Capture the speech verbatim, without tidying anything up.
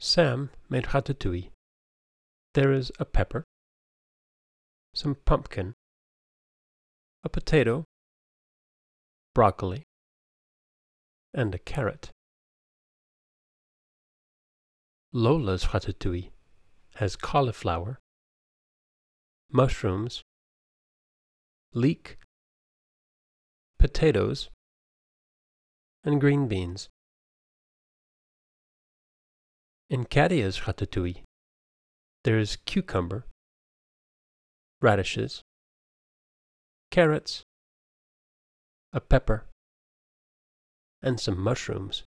Sam made ratatouille. There is a pepper, some pumpkin, a potato, broccoli, and a carrot. Lola's ratatouille has cauliflower, mushrooms, leek, potatoes, and green beans. In Kadia's ratatouille, there is cucumber, radishes, carrots, a pepper, and some mushrooms.